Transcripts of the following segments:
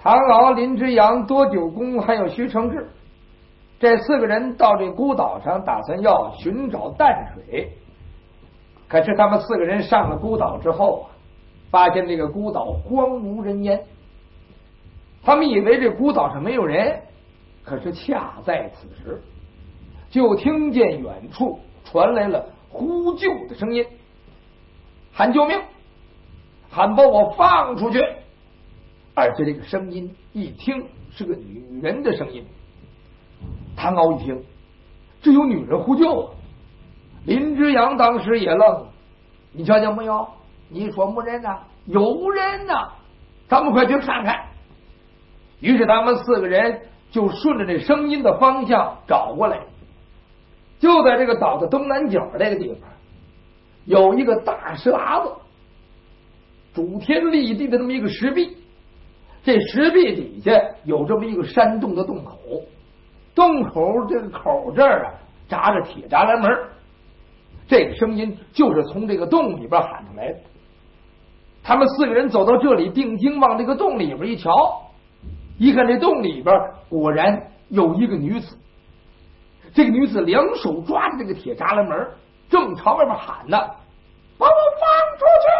唐敖、林之阳、多九公还有徐承志这4个人到这孤岛上，打算要寻找淡水。可是他们4个人上了孤岛之后发现这个孤岛荒无人烟。他们以为这孤岛上没有人，可是恰在此时，就听见远处传来了呼救的声音，喊救命，喊把我放出去。而且这个声音一听是个女人的声音。唐敖一听，这有女人呼救啊！林之阳当时也愣了，你瞧见没有？你说没人呐？有人呐！咱们快去看看。于是他们4个人就顺着这声音的方向找过来。就在这个岛的东南角这个地方，有一个大石砬子，主天立地的这么一个石壁。这石壁底下有这么一个山洞的洞口，洞口这个口这儿扎着铁栅栏门。这个声音就是从这个洞里边喊出来的。他们4个人走到这里，定睛往这个洞里边一瞧，一看这洞里边果然有一个女子。这个女子2手抓着这个铁栅栏门，正朝外边喊呢：“把我放出去！”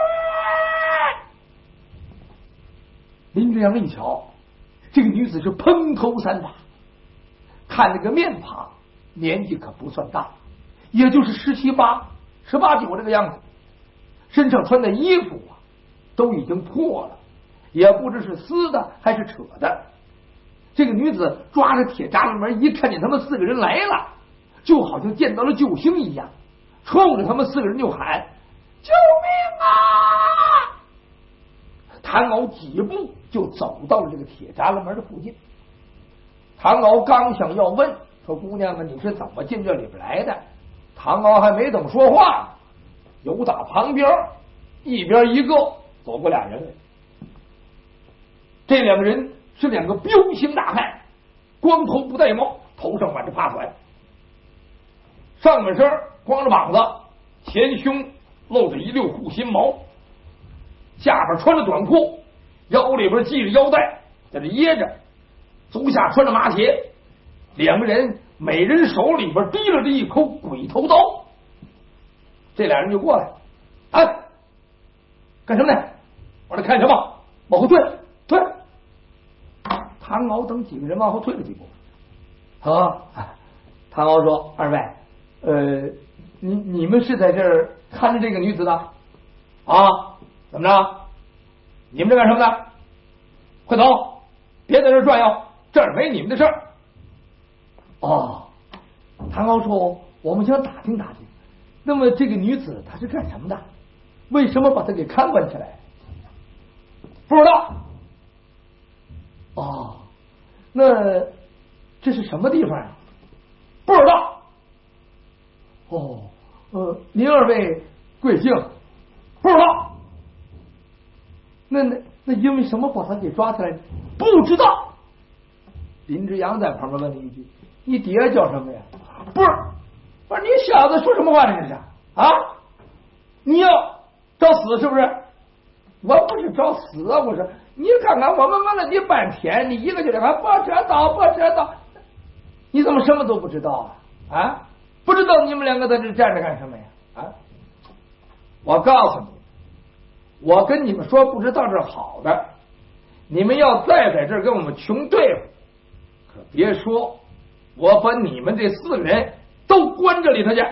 林之阳一瞧，这个女子是蓬头散发，看这个面庞，年纪可不算大，也就是17、18、18、19这个样子。身上穿的衣服都已经破了，也不知是撕的还是扯的。这个女子抓着铁栅栏门，一看见他们4个人来了，就好像见到了救星一样，冲着他们4个人就喊：“救命啊！”唐敖几步就走到了这个铁栅栏门的附近。唐敖刚想要问说：“姑娘们，你是怎么进这里边来的？”唐敖还没等说话，有打旁边一边一个走过俩人来。这2个人是2个彪形大汉，光头不戴帽，头上挽着帕环，上半身光着膀子，前胸露着一溜护心毛，下边穿着短裤，腰里边系着腰带，在这掖着，足下穿着麻鞋。2个人每人手里边提了一口鬼头刀。这俩人就过来，哎，干什么呢？我来看什么？往后退，退！唐敖等几个人往后退了几步。唐敖说：“二位，你们是在这儿看着这个女子的啊？怎么着？你们这干什么的？快走，别在这儿转悠，这儿没你们的事儿。”唐敖说：“我们想打听打听，那么这个女子她是干什么的？为什么把她给看管起来？”不知道。那这是什么地方啊？不知道。您2位贵姓？不知道。那因为什么把他给抓起来？不知道。林之阳在旁边问了一句：“你爹叫什么呀？”不是你小子说什么话这是啊？你要找死是不是？我不是找死啊！我说你看看，我们问了你半天，你一个劲的还不知道，你怎么什么都不知道啊？不知道你们2个在这站着干什么呀？我告诉你，我跟你们说不知道是好的，你们要再在这儿跟我们穷对付，可别说我把你们这4个人都关这里头去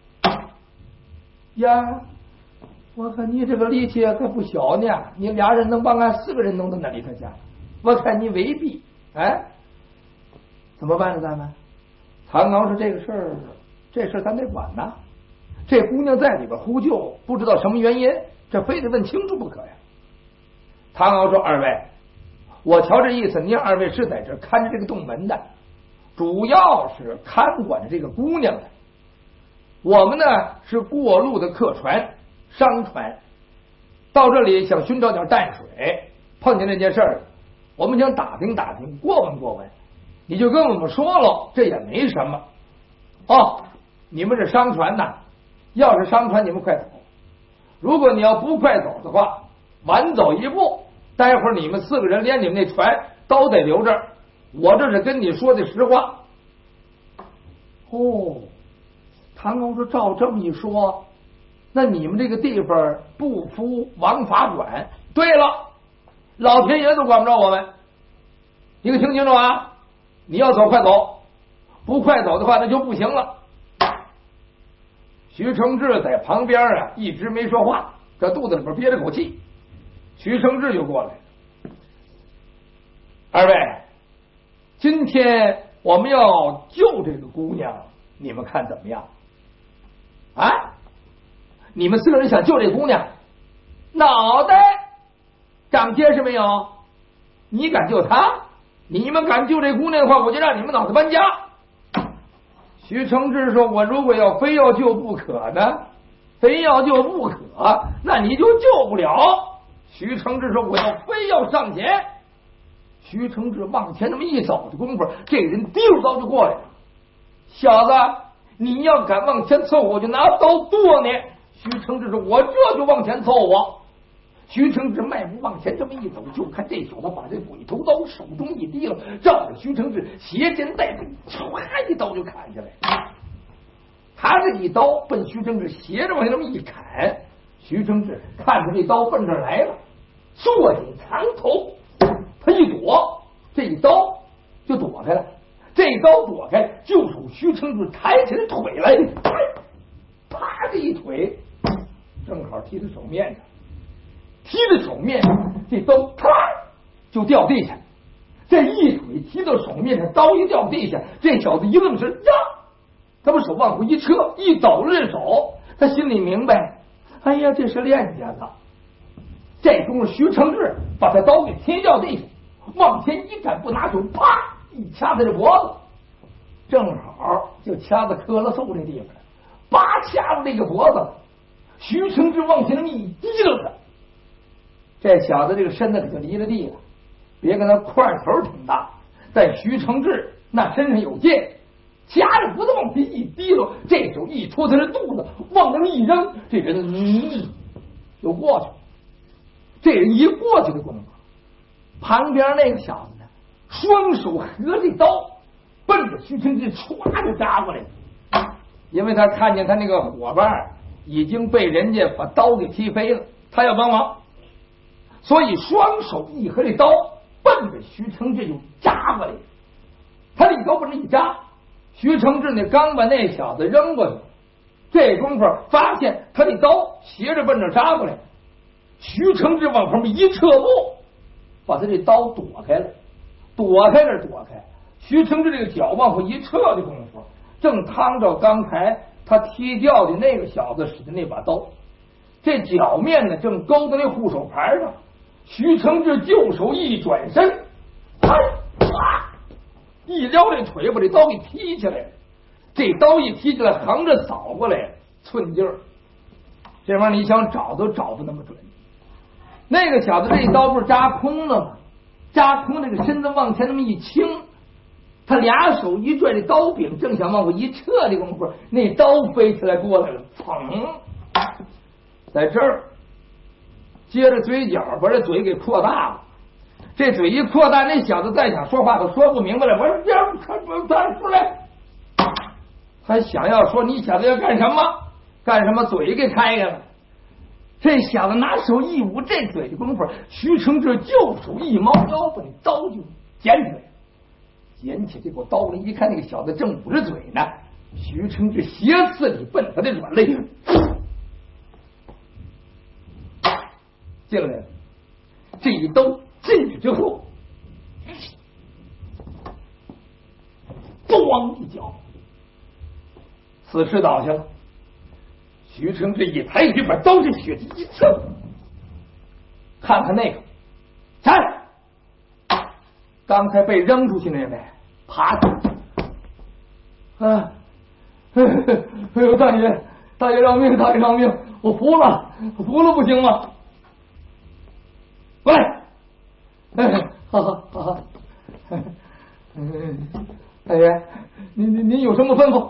呀！我看你这个力气可不小呢，你俩人能把俺4个人弄到那里头去？我看你未必。怎么办呢？咱们唐敖说：“这事儿咱得管呐。这姑娘在里边呼救，不知道什么原因，这非得问清楚不可呀。”唐敖说：“二位，我瞧这意思，您2位是在这看着这个洞门的，主要是看管着这个姑娘的。我们呢是过路的客船。商船到这里想寻找点淡水，碰见这件事儿，我们想打听打听，过问过问，你就跟我们说了，这也没什么。你们是商船呐，要是商船你们快走，如果你要不快走的话，晚走一步， 待会儿你们4个人连你们那船都得留着，我这是跟你说的实话。哦，唐公说照这么一说，那你们这个地方不服王法管。对了，老天爷都管不着我们，你可听清楚啊！你要走快走，不快走的话那就不行了。徐承志在旁边啊一直没说话，这肚子里边憋着口气。徐承志就过来了，二位，今天我们要救这个姑娘，你们看怎么样？啊，你们4个人想救这姑娘，脑袋长结实没有？你敢救她？你们敢救这姑娘的话，我就让你们脑袋搬家。徐承志说：“我如果非要救不可呢？非要救不可，那你就救不了。”徐承志说：“我非要上前。”徐承志往前那么一走的功夫，这人提着刀就过来了。小子，你要敢往前凑合，我就拿刀剁你。徐承志说：“我这就往前凑合。”徐承志迈步往前这么一走，就看这小子把这鬼头刀手中一提了，照着徐承志斜肩带背，唰一刀就砍下来。他这一刀奔徐承志斜着往下这么一砍，徐承志看着这刀奔这来了，坐紧长头，他一躲，这一刀就躲开了。这一刀躲开，就属徐承志抬起来腿来，啪这一腿正好踢在手面上，踢在手面上，这刀啪就掉地下。这一腿踢到手面上，刀一掉地下，这小子一愣神，呀！他把手往回一撤，一抖了这手，他心里明白，哎呀，这是练家的。这功夫，徐承志把他刀给踢掉地上，往前一展，不拿手，啪一掐他这脖子，正好就掐在磕了树这地方了，叭掐住这个脖子。徐承志往前那么一激溜他，这小子这个身子可就离了地了。别看他块头挺大，但徐承志那身上有劲，夹着脖子往前一提溜，这手一戳他的肚子，往那么一扔，这人就过去了。这人一过去的功夫，旁边那个小子呢，双手合着刀，奔着徐承志唰就扎过来了。因为他看见他那个伙伴已经被人家把刀给踢飞了，他要帮忙，所以双手一合这刀，奔着徐承志就扎过来了。他这一刀奔着一扎，徐承志呢刚把那小子扔过去，这功夫发现他这刀斜着奔着扎过来，徐承志往旁边一撤步，把他这刀躲开了。躲开，徐承志这个脚往后一撤的功夫，正趟着刚才他踢掉的那个小子使的那把刀，这脚面呢正勾在那护手牌上。徐承志右手一转身，一撩这腿，把这刀给踢起来了。这刀一踢起来，横着扫过来，寸劲儿，这玩意儿你想找都找不那么准。那个小子这一刀不是扎空了吗？扎空，那个身子往前那么一倾，他俩手一拽，这刀柄正想往后一撤的功夫，那刀飞起来过来了，砰，在这儿接着嘴角把这嘴给扩大了。这嘴一扩大，那小子再想说话都说不明白了。我说这再出来，他想要说你小子要干什么？干什么？嘴给开开了。这小子拿手一捂这嘴的功夫，徐承志就手一猫腰，把那刀就捡起来。捡起这把刀来一看，那个小子正捂着嘴呢。徐承志斜刺里奔他的软肋进来了。这一刀进去之后，咣一脚，死尸倒下了。徐承志一抬起把刀，这血迹一刺，看看那个站，刚才被扔出去那位爬起来，哎呦，大爷饶命，大爷饶命，我服了不行吗？过来，好，大爷，您有什么吩咐？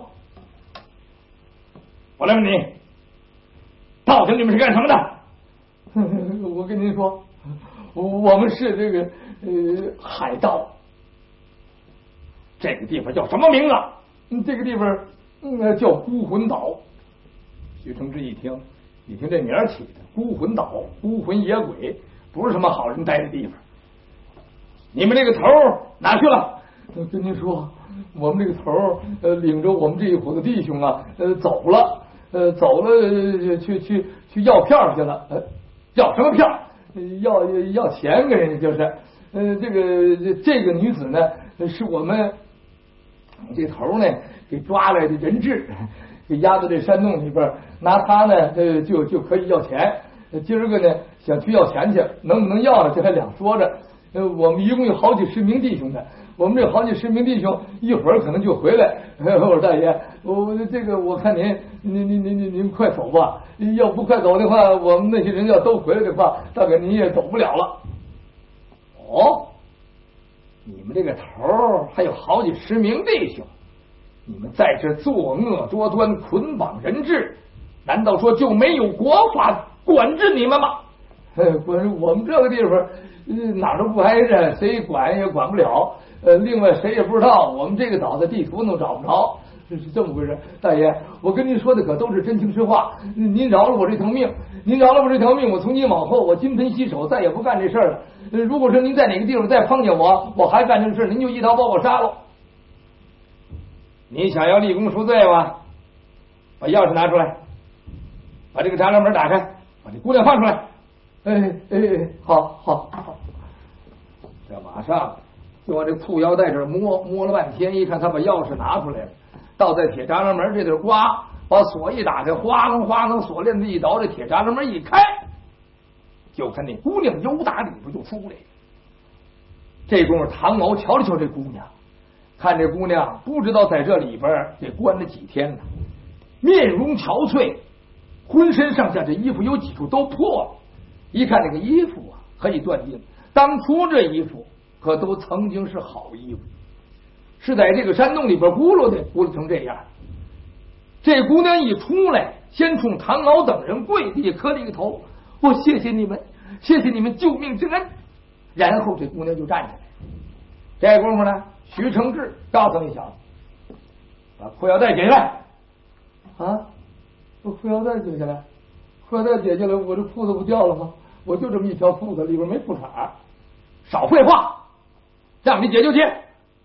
我来问你，到底你们是干什么的？我跟您说，我是这个海盗。这个地方叫什么名字？这个地方叫孤魂岛。徐承志一听这名起的孤魂岛，孤魂野鬼，不是什么好人待的地方。你们这个头哪去了？跟您说，我们这个头领着我们这一伙子弟兄啊，走了，去要票去了。要什么票？要钱给人家，就是。这个女子呢，是我们这头呢给抓来的人质，给押到这山洞里边，拿她呢就可以要钱。今儿个呢想去要钱去，能不能要呢？这还两说着。我们一共有好几十名弟兄的，我们这好几十名弟兄一会儿可能就回来。我说大爷，我看您快走吧，要不快走的话，我们那些人要都回来的话，大概您也走不了了。哦，你们这个头还有好几十名弟兄，你们在这作恶多端，捆绑人质，难道说就没有国法管制你们吗？不是，我们这个地方哪儿都不挨着，谁管也管不了。另外谁也不知道我们这个岛的地图都找不着，是这么回事。大爷，我跟您说的可都是真情实话，您饶了我这条命，我从今往后我金盆洗手，再也不干这事儿了。如果说您在哪个地方再碰见我还干这事，您就一刀把我杀了。你想要立功赎罪吗？把钥匙拿出来，把这个栅栏门打开，把这姑娘放出来。好，这马上就往这裤腰带这摸了半天，一看他把钥匙拿出来了，倒在铁栅栏门这头刮，把锁一打开，哗楞锁链子一倒，这铁栅栏门一开，就看那姑娘由打里边就出来了。这功夫唐敖瞧了瞧这姑娘，看这姑娘不知道在这里边得关了几天呢，面容憔悴，浑身上下这衣服有几处都破了。一看这个衣服啊，可以断定当初这衣服可都曾经是好衣服，是在这个山洞里边咕噜成这样。这姑娘一出来，先冲唐敖等人跪地磕了一个头，我谢谢你们救命之恩。然后这姑娘就站起来。这功夫呢，徐承志高声一响，把裤腰带解下来。啊，把裤腰带解下来，我这裤子不掉了吗？我就这么一条裤子，里边没裤衩。少废话，让你解就解。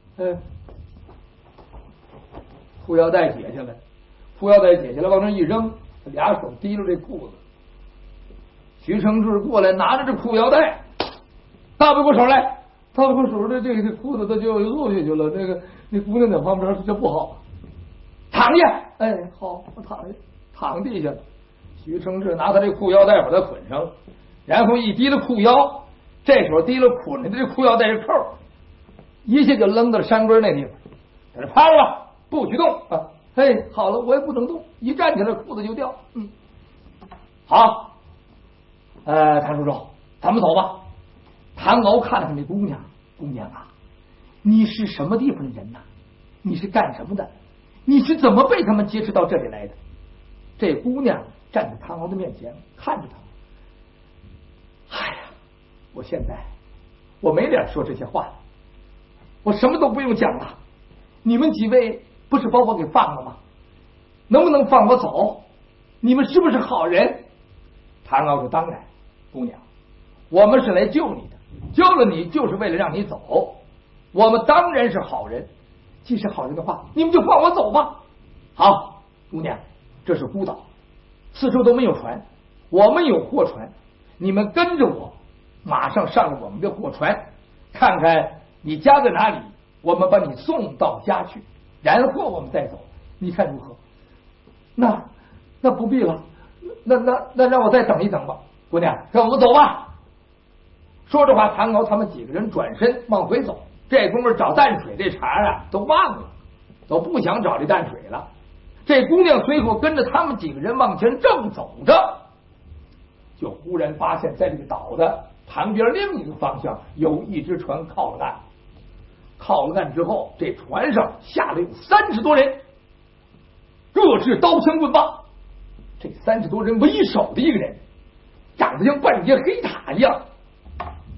裤腰带解下来，往那一扔，俩手提着这裤子。徐承志过来拿着这裤腰带，大不过手来，这裤子它就落下去了。那姑娘在旁边，这不好，躺下。好，我躺地下了。徐承志拿他这裤腰带把它捆上，然后一提了裤腰，这手提了捆着这裤腰带这扣，一下就扔到了山根那地方，在这趴着吧，不许动啊！好了，我也不能动，一站起来裤子就掉。好，谭叔叔，咱们走吧。唐敖看了看这姑娘啊，你是什么地方的人呐？你是干什么的？你是怎么被他们劫持到这里来的？这姑娘站在唐敖的面前看着他，我现在我没脸说这些话了，我什么都不用讲了。你们几位不是把我给放了吗？能不能放我走？你们是不是好人？唐敖说当然，姑娘，我们是来救你的，救了你就是为了让你走，我们当然是好人。既是好人的话，你们就放我走吧。好，姑娘，这是孤岛，四周都没有船，我们有货船，你们跟着我，马上上了我们的货船，看看你家在哪里，我们把你送到家去，然后我们再走，你看如何？那不必了，那让我再等一等吧。姑娘，跟我们走吧。说着话，唐敖他们几个人转身往回走，这哥们找淡水这茬啊都忘了，都不想找这淡水了。这姑娘随后跟着他们几个人往前正走着，就忽然发现在这个岛的旁边另一个方向有一只船靠了岸。靠了岸之后，这船上下来有30多人，各持刀枪棍棒。这30多人为首的一个人长得像半截黑塔一样，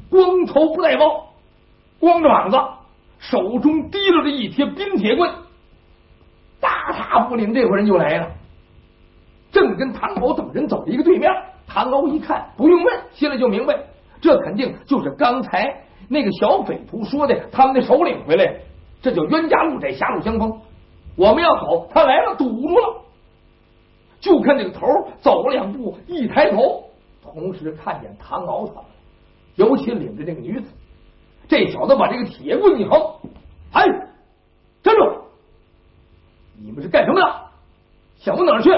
光头不戴帽，光着膀子，手中提溜着一贴冰铁棍，大踏步领这伙人就来了，正跟唐敖等人走到一个对面。唐敖一看，不用问，心里就明白，这肯定就是刚才那个小匪徒说的他们的首领回来，这叫冤家路窄，狭路相逢。我们要走，他来了，堵住了。就看这个头走了2步，一抬头，同时看见唐敖他们，尤其领着那个女子。这小子把这个铁棍一横，哎，站住！你们是干什么的？想往哪儿去？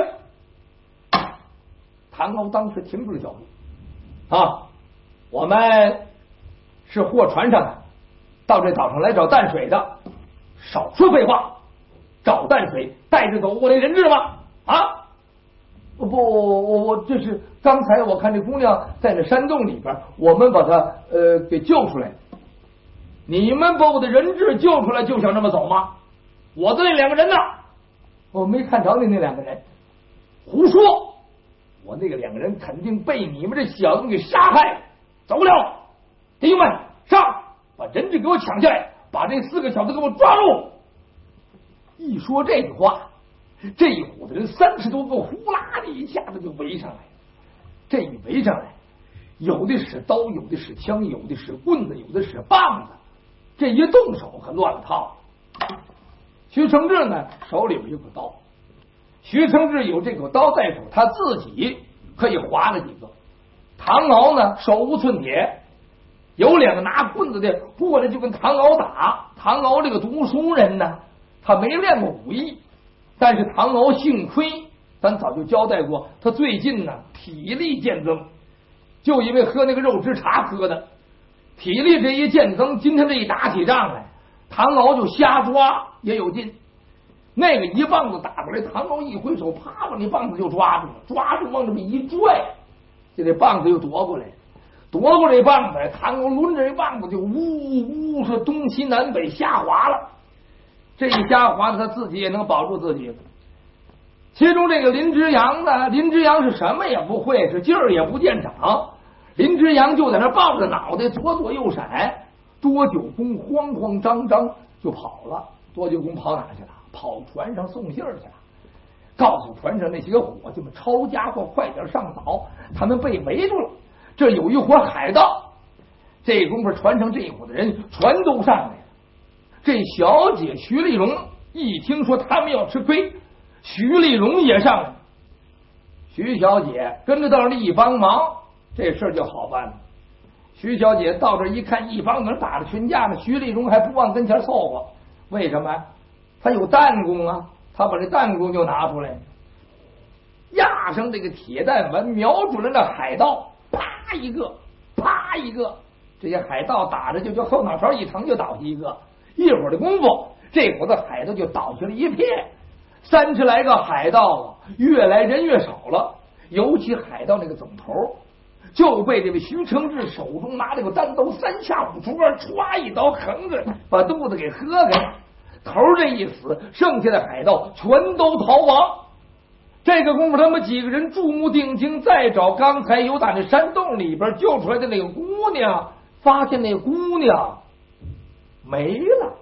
唐敖当时停住了脚步。啊，我们是货船上的，到这岛上来找淡水的。少说废话，找淡水带着走我的人质吗？啊？不，我这是刚才我看这姑娘在那山洞里边，我们把她给救出来。你们把我的人质救出来就想这么走吗？我的那2个人呢？我没看着你那2个人。胡说！我那个2个人肯定被你们这小子给杀害。走不了，弟兄们上，把人质给我抢下来，把这4个小子给我抓住。一说这句话，这一伙的人30多个呼啦的一下子就围上来。这一围上来，有的使刀，有的使枪，有的使棍子，有的使棒子。这一动手可乱了套。徐承志呢手里有一口刀，徐承志有这口刀在手，他自己可以划了几个。唐敖呢手无寸铁，有2个拿棍子的过来就跟唐敖打。唐敖这个读书人呢，他没练过武艺，但是唐敖幸亏咱早就交代过，他最近呢体力渐增，就因为喝那个肉汁茶喝的，体力这一渐增，今天这一打起仗来，唐敖就瞎抓也有劲。那个一棒子打过来，唐敖一挥手，啪把那棒子就抓住了，抓住往这么一拽，这棒子又夺过来，夺过这棒子，唐敖抡着这棒子就呜呜是东西南北瞎划了。这一瞎划他自己也能保住自己。其中这个林之阳呢，林之阳是什么也不会，是劲儿也不见长。林之阳就在那抱着脑袋左左右闪，多久公慌慌张张就跑了。多久公跑哪去了？跑船上送信儿去了，告诉船上那些个伙计们，抄家伙快点上岛，他们被围住了，这有一伙海盗。这功夫船上这一伙的人全都上来了。这小姐徐丽蓉一听说他们要吃亏，徐丽蓉也上来。徐小姐跟着到这一帮忙，这事就好办了。徐小姐到这一看，一帮人打着群架呢，徐丽蓉还不往跟前凑合。为什么？他有弹弓啊，他把这弹弓就拿出来，压上这个铁弹丸，瞄准了那海盗，啪一个，啪一个，这些海盗打着就后脑勺一疼就倒下一个。一会儿的功夫，这伙的海盗就倒下了一片，30来个海盗越来人越少了，尤其海盗那个总头就被这位徐承志手中拿这个单刀3下5除2，歘一刀横着把肚子给喝开。头这一死，剩下的海盗全都逃亡。这个功夫，他们几个人注目定睛，再找刚才由打那山洞里边救出来的那个姑娘，发现那个姑娘没了。